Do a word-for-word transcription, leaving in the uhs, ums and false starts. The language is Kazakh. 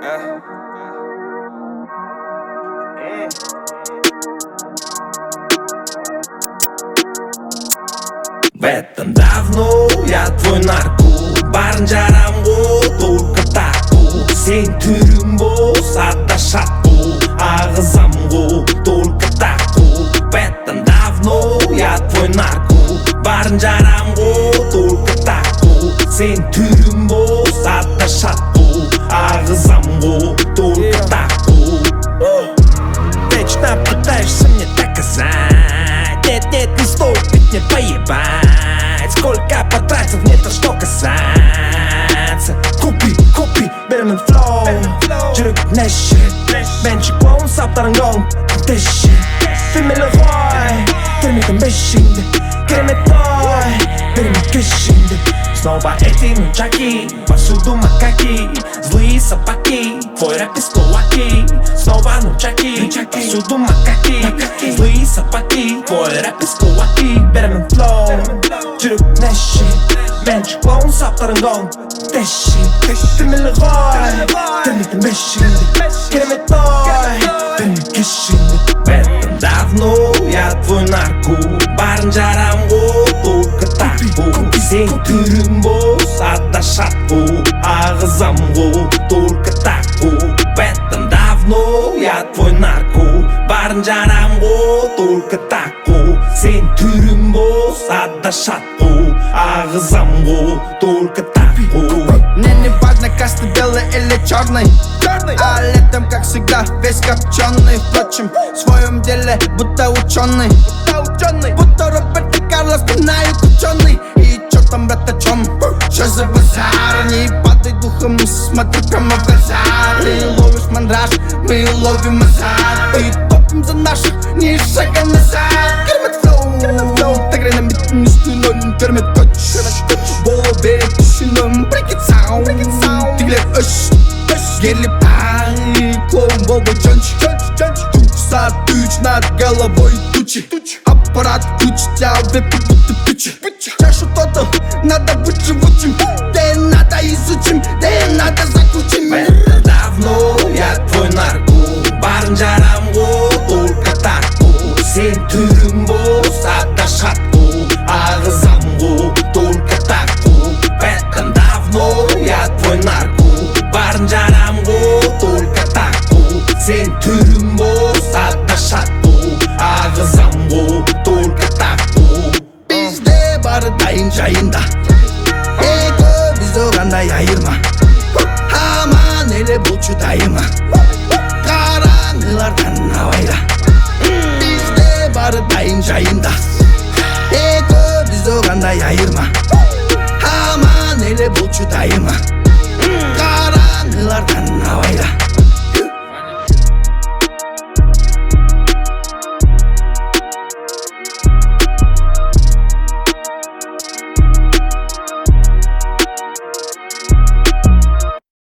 В этом давно я твой нарко, барын жарамго только таку. Сен түрің болса да шатку, ағызамго только таку. В этом давно я твой нарко, барын жарамго только таку. Сен түрің болса да шатку, ағызамго только таку. Вечно пытаешься мне доказать, нет, нет, не стоит ведь мне поебать. Сколько потратил, мне то что касается. Купи, купи, бермен флоу, жүрек неше. Мен шықпауын саптарың оң деші. Фемелі ғой, келмейтін бешіңді. Керемет той, беремет кешіңді. Снова эти нунчаки, повсюду макаки, злые собаки, твой рэп из кулаки. Снова нунчаки, повсюду макаки, злые собаки, твой рэп из кулаки. Беремен флоу, жүрек неше. Мен шықпауын саптарың оң деші. Фемелі ғой, келмейтін бешіңді. Керемет той, беремет кешіңді. В этом давно я твой нарко, барын жарамго только таку. Сен түрің болса да шатку, ағызамго только таку. В этом давно я твой нарко, барын жарамго только таку. Сен түрің болса да шатку, ағызамго только таку. Мне не важно, касты белый или черный, а летом, как всегда, весь копченый. Впрочем, в своем деле будто ученый, будто Роберто Карлос, пинают ученый. И чё там, брат, о чём? Чё за базар? Не падай духом, смотри прямо в глаза. Ты ловишь мандраж, мы ловим азарт. И топим за наших, ни шага назад. Кермет флоу, таграй на митни стилон. Кермет коч, болове тишином. Break it sound, ты глед öş, гели пай. Клоун болбой джонч, тукса тыч над головой тучи. Аппарат ключ, тебя вепи будто пичи. Чашу тотал, надо быть живучим. Ты надо изучим, ты надо заключим. В этом давно я твой нарко, барын жарамго только таку. Сен түрің болса да шатку, ағызамго только таку. В этом давно я твой нарко, барын жарамго только таку. Сен түрің болса да шатку, ағызамго только таку. Bizde bары дайын жайында, эго біз оғандай айырма. Аман еле болчу дайыма, қараңғылардан абайла. Bizde бары дайын жайында, эго біз оғандай айырма. Аман еле болчу дайыма, қараңғылардан абайла.